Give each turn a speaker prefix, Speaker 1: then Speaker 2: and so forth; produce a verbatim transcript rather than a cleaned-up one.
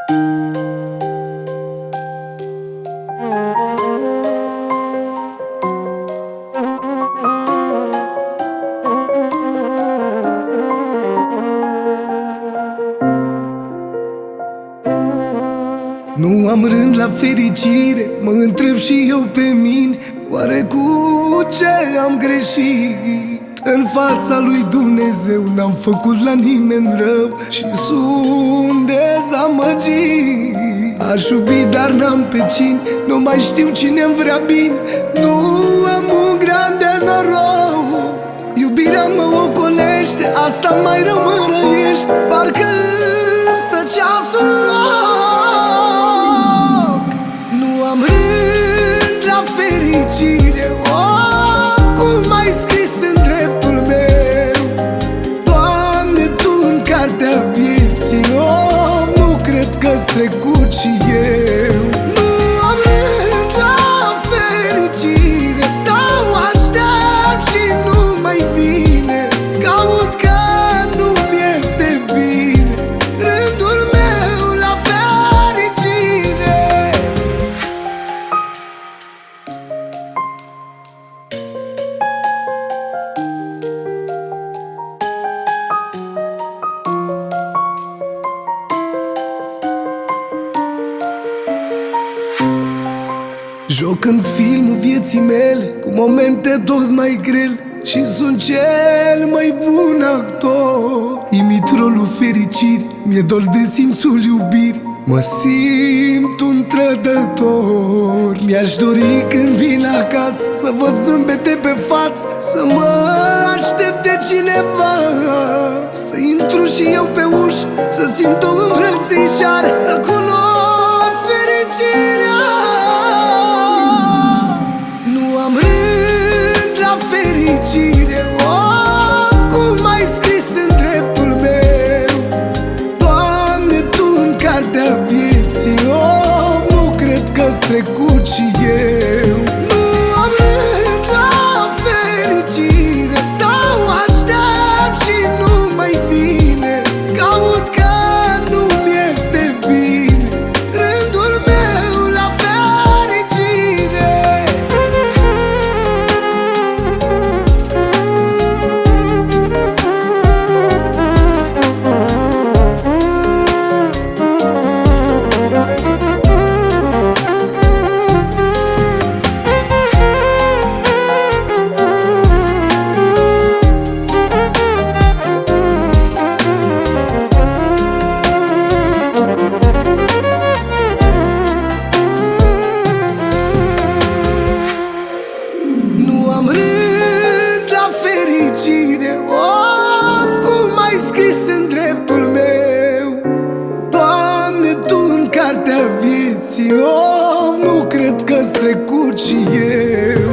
Speaker 1: Nu am rând la fericire, mă întreb și eu pe mine, oare cu ce am greșit? În fața lui Dumnezeu n-am făcut la nimeni rău și sunt dezamăgit. Aș iubi, dar n-am pe cine, nu mai știu cine-mi vrea bine. Nu am un gran de noroc, iubirea mă ocolește, asta mai rău mă răiește, parcă îmi stă ceasul în loc. Nu am rând la fericire, oh, cum ai scris în dreptul meu. Doamne, Tu în cartea vieții, oh, nu cred că-s trecut și eu. Nu am rând la fericire, stau, aștept și nu mai vine. Caut că nu-mi este bine, rândul meu la fericire. Joc în filmul vieții mele cu momente tot mai grele și sunt cel mai bun actor. Imit rolul fericiri, mi-e dor de simțul iubirii, mă simt un trădător. Mi-aș dori când vin acasă să văd zâmbete pe față, să mă aștepte cineva, să intru și eu pe ușă, să simt o îmbrățișare, să cunosc fericirea. Fericire, oh, cum ai scris în dreptul meu. Doamne, Tu în cartea vieții, oh, nu cred că-s trecut și eu. Nu am rând la fericire, stau, aștept și nu mai vine. Caut că nu-mi este bine, rândul meu la fericire. Oh, cum ai scris în dreptul meu. Doamne, Tu în cartea vieții, oh, nu cred că-s trecut și eu.